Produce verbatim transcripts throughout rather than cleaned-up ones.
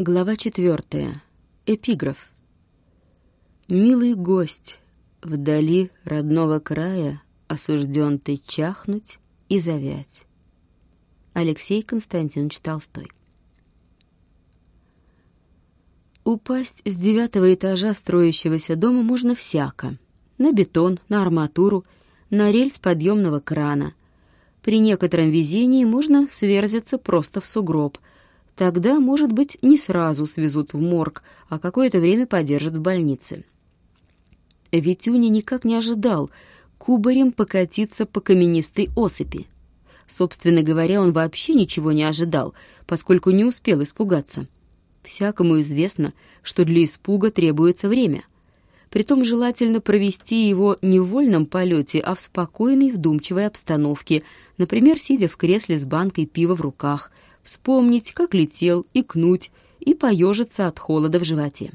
Глава четвертая. Эпиграф. «Милый гость, вдали родного края осужден ты чахнуть и завять». Алексей Константинович Толстой. Упасть с девятого этажа строящегося дома можно всяко. На бетон, на арматуру, на рельс подъемного крана. При некотором везении можно сверзиться просто в сугроб. Тогда, может быть, не сразу свезут в морг, а какое-то время подержат в больнице. Витюня никак не ожидал кубарем покатиться по каменистой осыпи. Собственно говоря, он вообще ничего не ожидал, поскольку не успел испугаться. Всякому известно, что для испуга требуется время. Притом желательно провести его не в вольном полете, а в спокойной, вдумчивой обстановке, например, сидя в кресле с банкой пива в руках, вспомнить, как летел, икнуть и поежиться от холода в животе.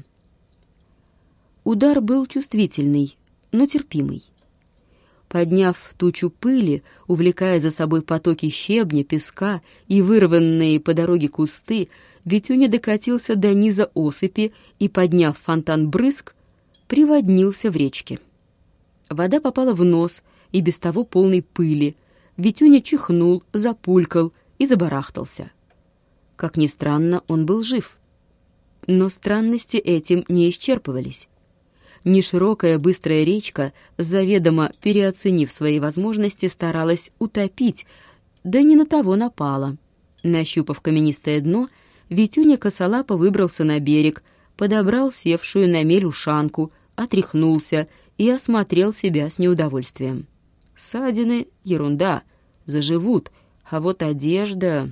Удар был чувствительный, но терпимый. Подняв тучу пыли, увлекая за собой потоки щебня, песка и вырванные по дороге кусты, Витюня докатился до низа осыпи и, подняв фонтан брызг, приводнился в речке. Вода попала в нос и без того полной пыли. Витюня чихнул, запулькал и забарахтался. Как ни странно, он был жив. Но странности этим не исчерпывались. Неширокая быстрая речка, заведомо переоценив свои возможности, старалась утопить, да не на того напала. Нащупав каменистое дно, Витюня косолапо выбрался на берег, подобрал севшую на мель ушанку, отряхнулся и осмотрел себя с неудовольствием. Ссадины — ерунда, заживут, а вот одежда...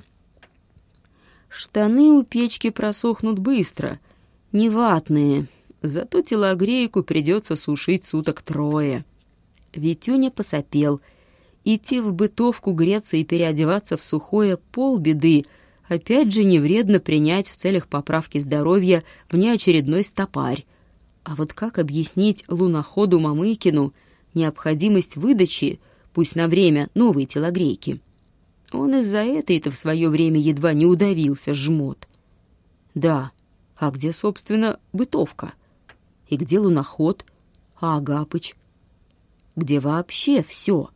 Штаны у печки просохнут быстро, не ватные, зато телогрейку придется сушить суток трое. Витюня посопел. Идти в бытовку, греться и переодеваться в сухое — полбеды. Опять же, не вредно принять в целях поправки здоровья внеочередной стопарь. А вот как объяснить луноходу Мамыкину необходимость выдачи, пусть на время, новой телогрейки? Он из-за этой-то в свое время едва не удавился, жмот. Да, а где, собственно, бытовка? И где луноход? А Агапыч? Где вообще все?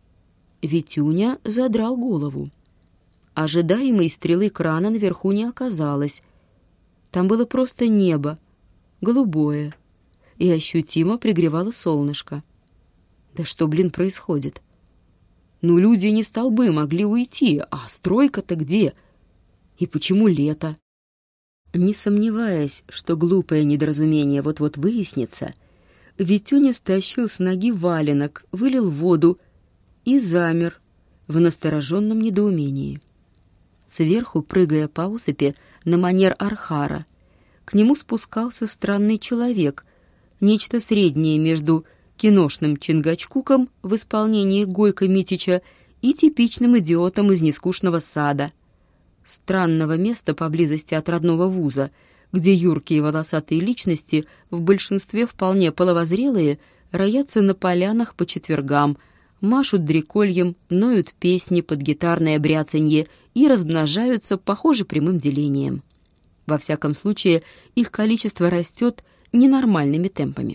Витюня задрал голову. Ожидаемой стрелы крана наверху не оказалось. Там было просто небо, голубое, и ощутимо пригревало солнышко. Да что, блин, происходит? Ну, люди не столбы могли уйти, а стройка-то где? И почему лето? Не сомневаясь, что глупое недоразумение вот-вот выяснится, Витюня стащил с ноги валенок, вылил воду и замер в настороженном недоумении. Сверху, прыгая по осыпи на манер архара, к нему спускался странный человек, нечто среднее между киношным Чингачгуком в исполнении Гойко Митича и типичным идиотом из нескучного сада, странного места поблизости от родного вуза, где юркие волосатые личности, в большинстве вполне половозрелые, роятся на полянах по четвергам, машут дрекольем, ноют песни под гитарное бряцанье и размножаются, похоже, прямым делением. Во всяком случае, их количество растет ненормальными темпами.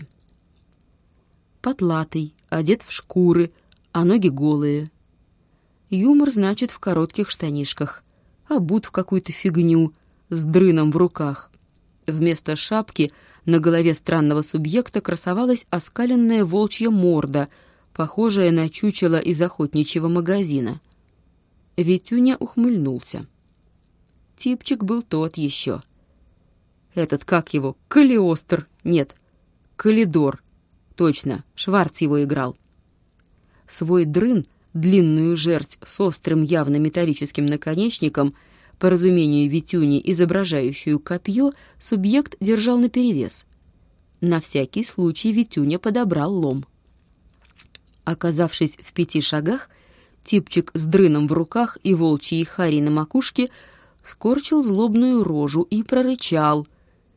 Потлатый, одет в шкуры, а ноги голые. Юмор, значит, в коротких штанишках, обут в какую-то фигню, с дрыном в руках. Вместо шапки на голове странного субъекта красовалась оскаленная волчья морда, похожая на чучело из охотничьего магазина. Витюня ухмыльнулся. Типчик был тот еще. Этот, как его, Калиостро, нет, Калидор. Точно, Шварц его играл. Свой дрын, длинную жерть с острым явно металлическим наконечником, по разумению Витюни, изображающую копье, субъект держал наперевес. На всякий случай Витюня подобрал лом. Оказавшись в пяти шагах, типчик с дрыном в руках и волчьей харей на макушке скорчил злобную рожу и прорычал: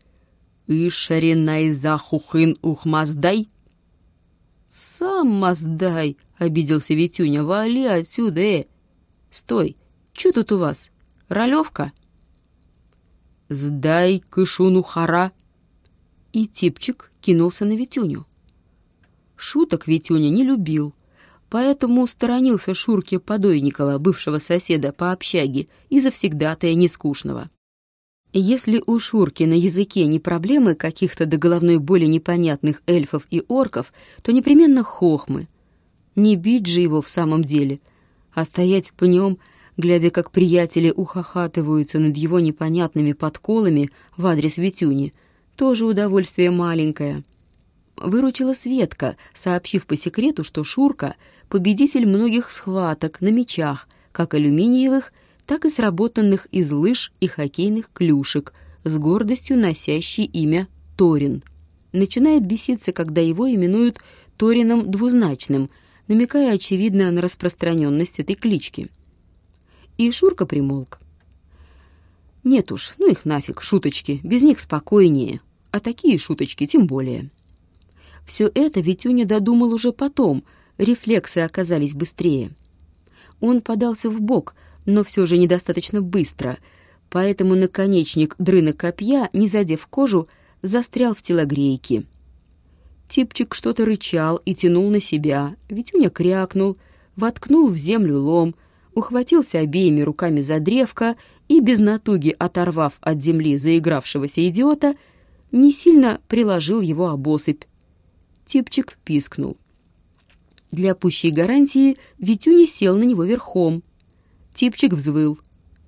«Ишаринай захухын ухмаздай!» «Сам маздай!» — обиделся Витюня. «Вали отсюда, э! Стой! Чё тут у вас? Ролевка?» «Сдай Кышуну хара!» И Типчик кинулся на Витюню. Шуток Витюня не любил, поэтому сторонился Шурки Подойникова, бывшего соседа по общаге и завсегдатая нескучного. Если у Шурки на языке не проблемы каких-то до головной боли непонятных эльфов и орков, то непременно хохмы. Не бить же его в самом деле, а стоять по нем, глядя, как приятели ухахатываются над его непонятными подколами в адрес Витюни, тоже удовольствие маленькое. Выручила Светка, сообщив по секрету, что Шурка — победитель многих схваток на мечах, как алюминиевых, так и сработанных из лыж и хоккейных клюшек, с гордостью носящий имя Торин. Начинает беситься, когда его именуют Торином двузначным, намекая, очевидно, на распространенность этой клички. И Шурка примолк. Нет уж, ну их нафиг, шуточки, без них спокойнее, а такие шуточки тем более. Все это Витюня додумал уже потом, рефлексы оказались быстрее. Он подался вбок, но все же недостаточно быстро, поэтому наконечник дрына копья, не задев кожу, застрял в телогрейке. Типчик что-то рычал и тянул на себя. Витюня крякнул, воткнул в землю лом, ухватился обеими руками за древко и, без натуги оторвав от земли заигравшегося идиота, не сильно приложил его об осыпь. Типчик пискнул. Для пущей гарантии Витюня сел на него верхом. Типчик взвыл.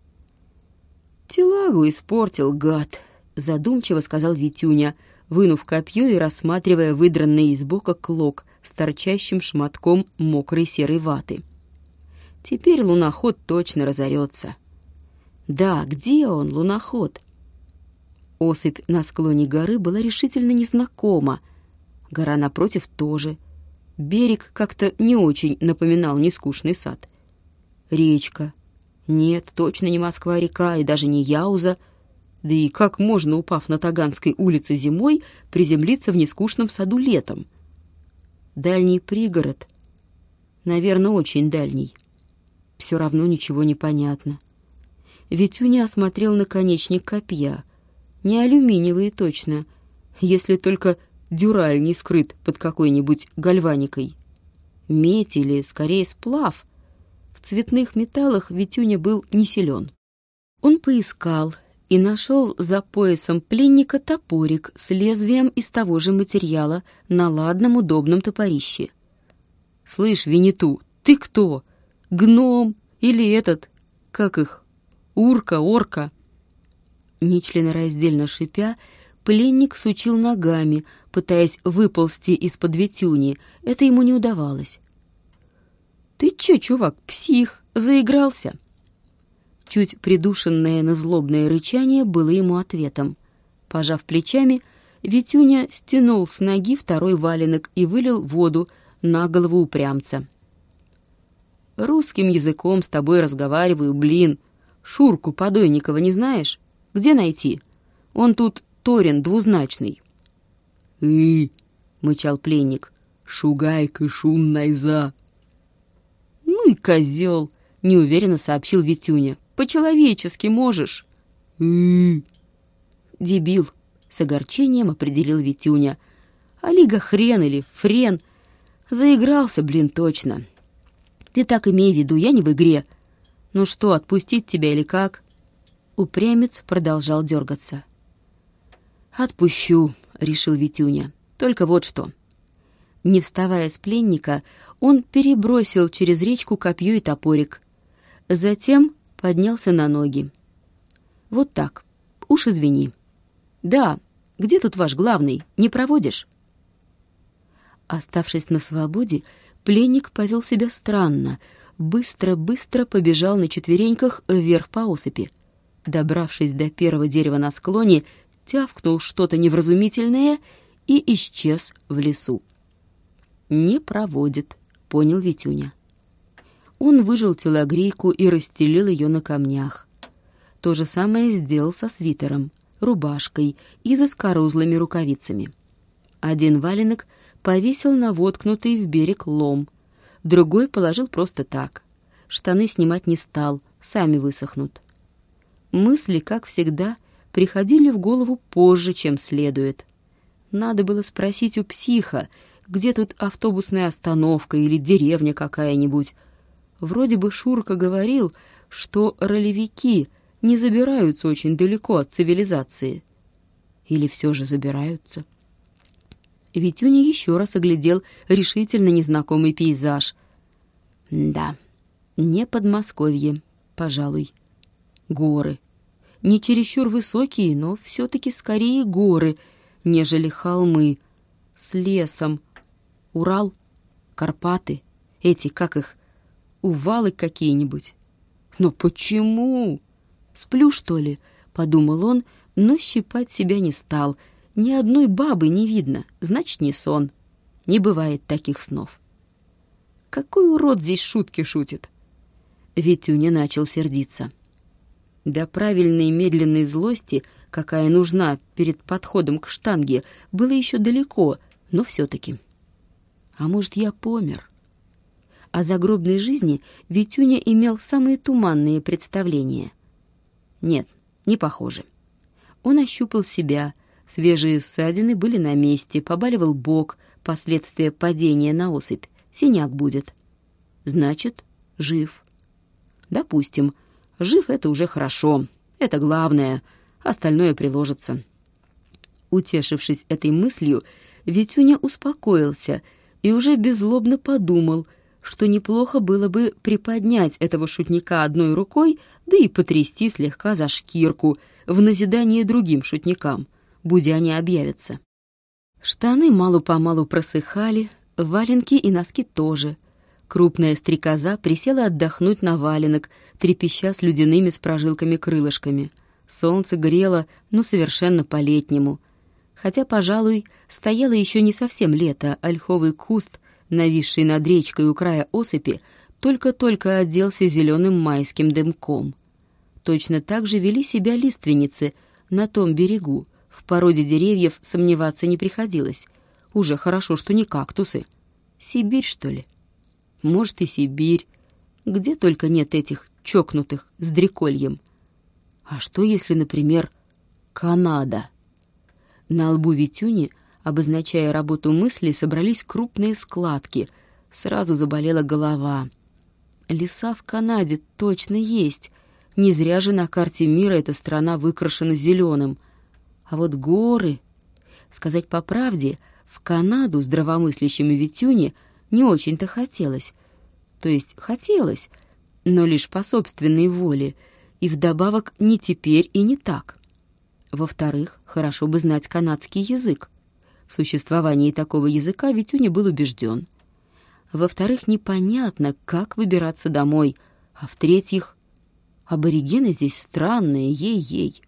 «Телагу испортил, гад», — задумчиво сказал Витюня, вынув копье и рассматривая выдранный из бока клок с торчащим шматком мокрой серой ваты. «Теперь луноход точно разорется». «Да, где он, луноход?» Осыпь на склоне горы была решительно незнакома. Гора напротив тоже. Берег как-то не очень напоминал нескучный сад. Речка. Нет, точно не Москва-река и даже не Яуза. Да и как можно, упав на Таганской улице зимой, приземлиться в нескучном саду летом? Дальний пригород. Наверное, очень дальний. Все равно ничего не понятно. Витюня осмотрел наконечник копья. Не алюминиевый точно, если только дюраль не скрыт под какой-нибудь гальваникой. Медь или, скорее, сплав. В цветных металлах Витюня был не силен. Он поискал и нашел за поясом пленника топорик с лезвием из того же материала на ладном удобном топорище. «Слышь, Винету, ты кто? Гном или этот, как их, урка, орка?» Нечленораздельно шипя, пленник сучил ногами, пытаясь выползти из-под Витюни. Это ему не удавалось. «Ты чё, чувак, псих, заигрался?» Чуть придушенное на злобное рычание было ему ответом. Пожав плечами, Витюня стянул с ноги второй валенок и вылил воду на голову упрямца. «Русским языком с тобой разговариваю, блин. Шурку Подойникова не знаешь? Где найти? Он тут Торин двузначный». «И!» — мычал пленник. «Шугай кышун найза!» «Ну и козел!» — неуверенно сообщил Витюня. «По-человечески можешь?» «И!» «Дебил!» — с огорчением определил Витюня. «А лига хрен или френ? Заигрался, блин, точно. Ты так имей в виду, я не в игре. Ну что, отпустить тебя или как?» Упрямец продолжал дергаться. «Отпущу», — решил Витюня. «Только вот что». Не вставая с пленника, он перебросил через речку копье и топорик. Затем поднялся на ноги. «Вот так. Уж извини. Да, где тут ваш главный? Не проводишь?» Оставшись на свободе, пленник повел себя странно. Быстро-быстро побежал на четвереньках вверх по осыпи. Добравшись до первого дерева на склоне, тявкнул что-то невразумительное и исчез в лесу. «Не проводит», — понял Витюня. Он выжал телогрейку и расстелил ее на камнях. То же самое сделал со свитером, рубашкой и заскорузлыми рукавицами. Один валенок повесил на воткнутый в берег лом, другой положил просто так. Штаны снимать не стал, сами высохнут. Мысли, как всегда, приходили в голову позже, чем следует. Надо было спросить у психа, где тут автобусная остановка или деревня какая-нибудь. Вроде бы Шурка говорил, что ролевики не забираются очень далеко от цивилизации. Или все же забираются? Витюня еще раз оглядел решительно незнакомый пейзаж. Да, не Подмосковье, пожалуй. Горы. Не чересчур высокие, но все-таки скорее горы, нежели холмы. С лесом. Урал, Карпаты, эти, как их, Увалы какие-нибудь. Но почему? Сплю, что ли? Подумал он, но щипать себя не стал. Ни одной бабы не видно, значит, не сон. Не бывает таких снов. Какой урод здесь шутки шутит? Витюня начал сердиться. До правильной медленной злости, какая нужна перед подходом к штанге, было еще далеко, но все-таки. А может, я помер? О загробной жизни Витюня имел самые туманные представления. Нет, не похоже. Он ощупал себя, свежие ссадины были на месте, побаливал бок, последствия падения на осыпь, синяк будет. Значит, жив. Допустим, жив — это уже хорошо, это главное, остальное приложится. Утешившись этой мыслью, Витюня успокоился и уже беззлобно подумал, что неплохо было бы приподнять этого шутника одной рукой, да и потрясти слегка за шкирку, в назидание другим шутникам, будь они объявятся. Штаны мало-помалу просыхали, валенки и носки тоже. Крупная стрекоза присела отдохнуть на валенок, трепеща с ледяными с прожилками-крылышками. Солнце грело, но совершенно по-летнему. Хотя, пожалуй, стояло еще не совсем лето, ольховый куст, нависший над речкой у края осыпи, только-только оделся зеленым майским дымком. Точно так же вели себя лиственницы на том берегу. В породе деревьев сомневаться не приходилось. Уже хорошо, что не кактусы. Сибирь, что ли? Может, и Сибирь. Где только нет этих чокнутых с дрекольем. А что, если, например, Канада? На лбу Витюни, обозначая работу мыслей, собрались крупные складки. Сразу заболела голова. Леса в Канаде точно есть. Не зря же на карте мира эта страна выкрашена зеленым. А вот горы... Сказать по правде, в Канаду здравомыслящему Витюне не очень-то хотелось. То есть хотелось, но лишь по собственной воле, и вдобавок не теперь и не так. Во-вторых, хорошо бы знать канадский язык. В существовании такого языка Витюня был убежден. Во-вторых, непонятно, как выбираться домой. А в-третьих, аборигены здесь странные, ей-ей.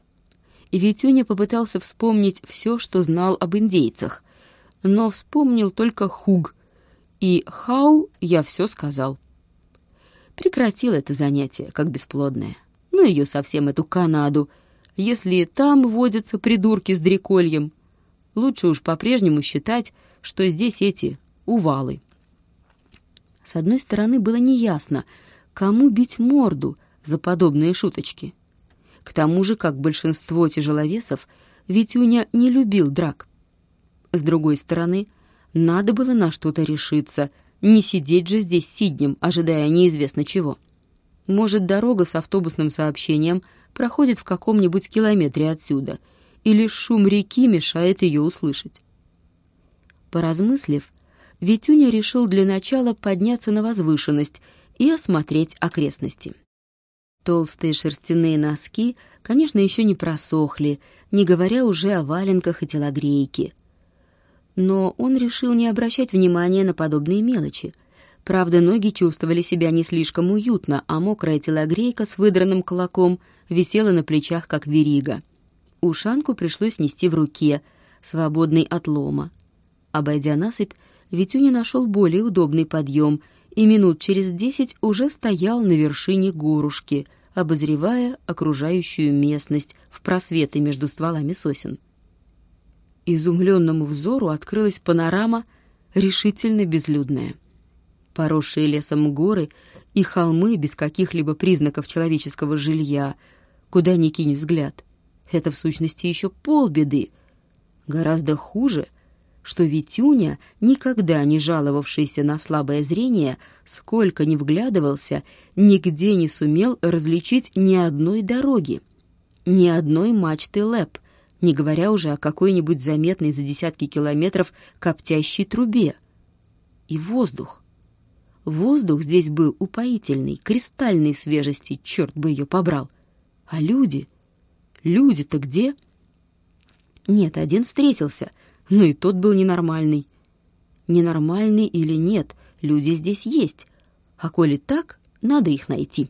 И Витюня попытался вспомнить все, что знал об индейцах, но вспомнил только хуг, и хау я все сказал. Прекратил это занятие, как бесплодное. Ну ее совсем, эту Канаду, если и там водятся придурки с дрекольем. Лучше уж по-прежнему считать, что здесь эти увалы. С одной стороны, было неясно, кому бить морду за подобные шуточки. К тому же, как большинство тяжеловесов, Витюня не любил драк. С другой стороны, надо было на что-то решиться, не сидеть же здесь сиднем, ожидая неизвестно чего. Может, дорога с автобусным сообщением проходит в каком-нибудь километре отсюда, и лишь шум реки мешает ее услышать. Поразмыслив, Витюня решил для начала подняться на возвышенность и осмотреть окрестности. Толстые шерстяные носки, конечно, еще не просохли, не говоря уже о валенках и телогрейке. Но он решил не обращать внимания на подобные мелочи. Правда, ноги чувствовали себя не слишком уютно, а мокрая телогрейка с выдранным кулаком висела на плечах, как верига. Ушанку пришлось нести в руке, свободной от лома. Обойдя насыпь, Витюня нашел более удобный подъем и минут через десять уже стоял на вершине горушки, обозревая окружающую местность в просветы между стволами сосен. Изумленному взору открылась панорама решительно безлюдная. Поросшие лесом горы и холмы без каких-либо признаков человеческого жилья, куда ни кинь взгляд. это в сущности еще полбеды. Гораздо хуже, что Витюня, никогда не жаловавшийся на слабое зрение, сколько ни вглядывался, нигде не сумел различить ни одной дороги, ни одной мачты ЛЭП, не говоря уже о какой-нибудь заметной за десятки километров коптящей трубе. И воздух. Воздух здесь был упоительный, кристальной свежести, черт бы ее побрал. А люди? Люди-то где? Нет, один встретился, но и тот был ненормальный. Ненормальный или нет, люди здесь есть, а коли так, надо их найти.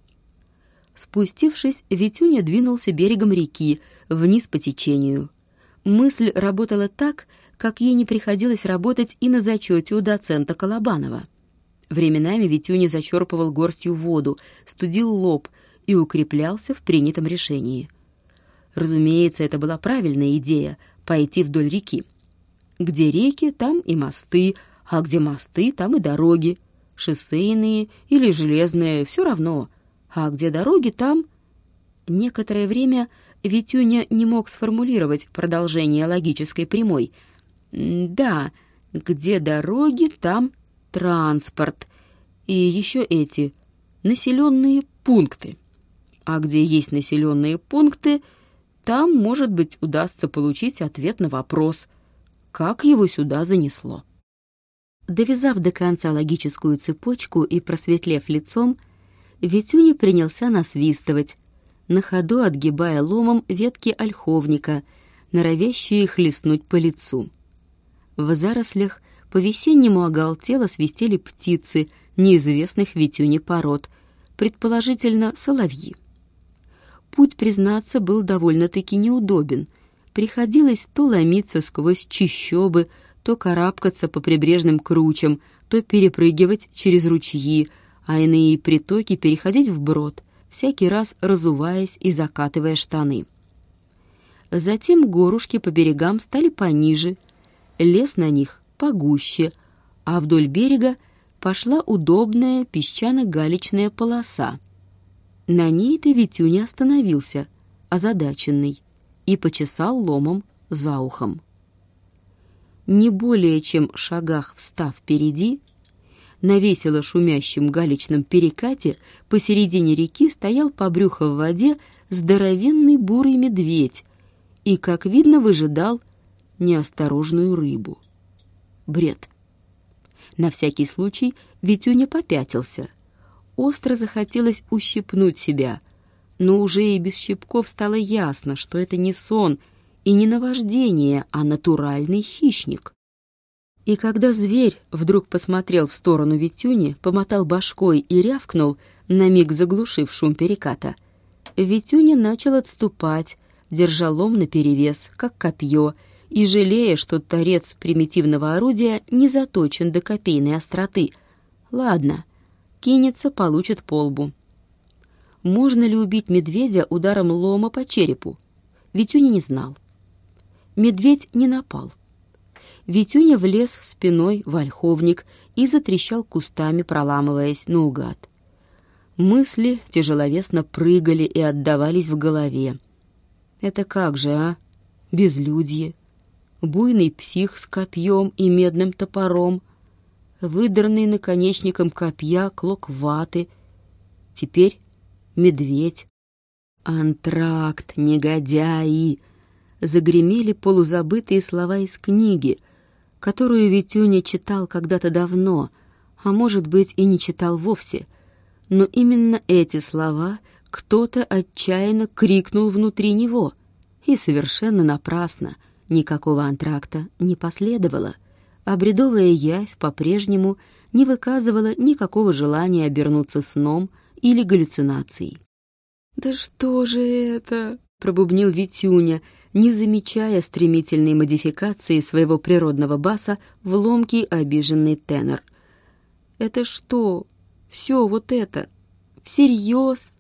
Спустившись, Витюня двинулся берегом реки, вниз по течению. Мысль работала так, как ей не приходилось работать и на зачете у доцента Колобанова. Временами Витюня зачерпывал горстью воду, студил лоб и укреплялся в принятом решении. Разумеется, это была правильная идея — пойти вдоль реки. Где реки, там и мосты, а где мосты, там и дороги. Шоссейные или железные, все равно. А где дороги, там... Некоторое время Витюня не мог сформулировать продолжение логической прямой. Да, где дороги, там транспорт. И еще эти населенные пункты. А где есть населенные пункты, там, может быть, удастся получить ответ на вопрос, как его сюда занесло. Довязав до конца логическую цепочку и просветлев лицом, Витюня принялся насвистывать, на ходу отгибая ломом ветки ольховника, норовящие хлестнуть по лицу. В зарослях по-весеннему оголтело свистели птицы неизвестных Витюне пород, предположительно соловьи. Путь, признаться, был довольно-таки неудобен. Приходилось то ломиться сквозь чащобы, то карабкаться по прибрежным кручам, то перепрыгивать через ручьи, а иные притоки переходить вброд, всякий раз разуваясь и закатывая штаны. Затем горушки по берегам стали пониже, лес на них погуще, а вдоль берега пошла удобная песчано-галечная полоса. На ней-то Витюня остановился, озадаченный, и почесал ломом за ухом. Не более чем шагах встав впереди, на весело шумящем галечном перекате посередине реки стоял по брюхо в воде здоровенный бурый медведь и, как видно, выжидал неосторожную рыбу. Бред. На всякий случай Витюня попятился. Остро захотелось ущипнуть себя, но уже и без щипков стало ясно, что это не сон и не наваждение, а натуральный хищник. И когда зверь вдруг посмотрел в сторону Витюни, помотал башкой и рявкнул, на миг заглушив шум переката, Витюня начал отступать, держа лом наперевес, как копье, и жалея, что торец примитивного орудия не заточен до копейной остроты. Ладно, кинется, получит по лбу. Можно ли убить медведя ударом лома по черепу? Витюня не знал. Медведь не напал. Витюня влез спиной в ольховник и затрещал кустами, проламываясь наугад. Мысли тяжеловесно прыгали и отдавались в голове. Это как же, а? Безлюдье. Буйный псих с копьем и медным топором, выдранный наконечником копья клок ваты. Теперь медведь. Антракт, негодяи! Загремели полузабытые слова из книги, которую Витюня читал когда-то давно, а может быть и не читал вовсе. Но именно эти слова кто-то отчаянно крикнул внутри него, и совершенно напрасно. Никакого антракта не последовало, а бредовая явь по-прежнему не выказывала никакого желания обернуться сном или галлюцинацией. «Да что же это?» — пробубнил Витюня, не замечая стремительной модификации своего природного баса в ломкий обиженный тенор. «Это что? Все вот это? Всерьез?